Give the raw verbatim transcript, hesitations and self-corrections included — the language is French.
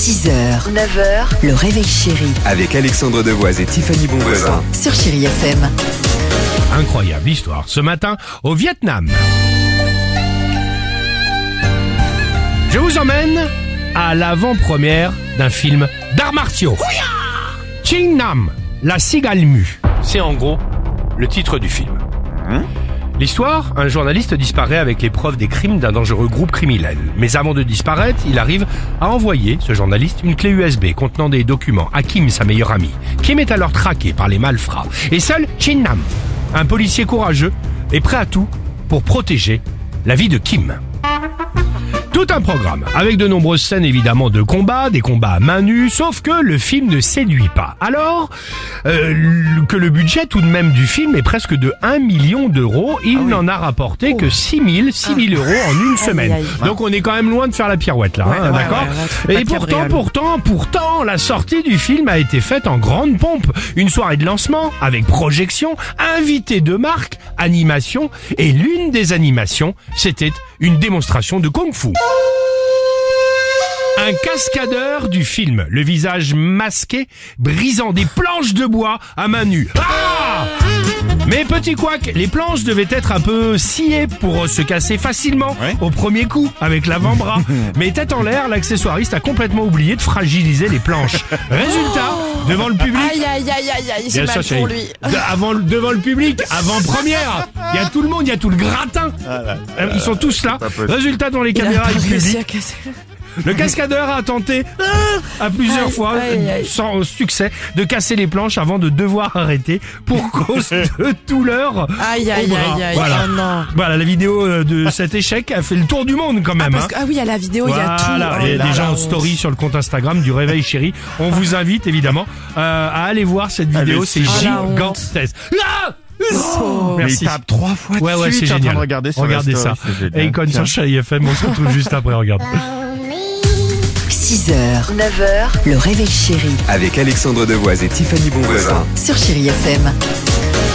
six heures, neuf heures, le réveil chéri Avec Alexandre Devoise et Tiffany Bonvoisin. sur Chéri F M. Incroyable histoire. Ce matin, au Vietnam. Je vous emmène à l'avant-première d'un film d'arts martiaux. Ching Nam, la cigale mue. C'est en gros le titre du film. L'histoire, un journaliste disparaît avec les preuves des crimes d'un dangereux groupe criminel. Mais avant de disparaître, il arrive à envoyer, ce journaliste, une clé U S B contenant des documents à Kim, sa meilleure amie. Kim est alors traqué par les malfrats. Et seul Ching Nam, un policier courageux, est prêt à tout pour protéger la vie de Kim. Tout un programme, avec de nombreuses scènes évidemment de combat, des combats à main nue, sauf que le film ne séduit pas. Alors euh, que le budget tout de même du film est presque de un million d'euros, il n'en a rapporté que six mille euros en une semaine. aïe. Donc on est quand même loin de faire la pirouette là, hein, ouais, d'accord ouais, ouais, tu fais pas Et de pourtant, cabriole. pourtant, pourtant, la sortie du film a été faite en grande pompe. Une soirée de lancement, avec projection, invités de marque, animation, et l'une des animations, c'était une démonstration de kung-fu. Un cascadeur du film, le visage masqué, brisant des planches de bois à main nue. Ah! Mais petit couac, les planches devaient être un peu sciées pour se casser facilement au premier coup avec l'avant-bras. Mais tête en l'air, l'accessoiriste a complètement oublié de fragiliser les planches. Résultat, devant le public... Aïe, aïe, aïe, aïe, aïe, j'ai Bien mal sûr, pour chérie. lui. De- avant, devant le public, avant-première. Il y a tout le monde, il y a tout le gratin. Euh, Ils sont tous là. Résultat, dans les Il a caméras pas et le réussi public, à casser. le cascadeur a tenté ah, à plusieurs Aïe, fois, aïe, aïe. sans succès, de casser les planches avant de devoir arrêter pour cause de douleur Aïe, au aïe, bras. aïe, aïe, Voilà. oh non. Voilà, la vidéo euh, de cet échec a fait le tour du monde quand Ah, même. parce hein. que, ah oui, à la vidéo, il y a tout. Voilà, Oh il y a là des gens là, en on- story sur le compte Instagram du Réveil Chéri. On vous invite évidemment euh, à aller voir cette vidéo, c'est Oh, la honte. gigantesque. Ah Oh. Mais Merci. il tape trois fois de Ouais, ouais, suite, c'est je suis en train génial. de regarder sur Regardez la ça. story, c'est génial. Et Icon Tiens. sur Chéri F M, on se retrouve juste après, regarde. six heures, neuf heures, le réveil chéri Avec Alexandre Devoise et Tiffany Bonvoisin. sur Chéri F M.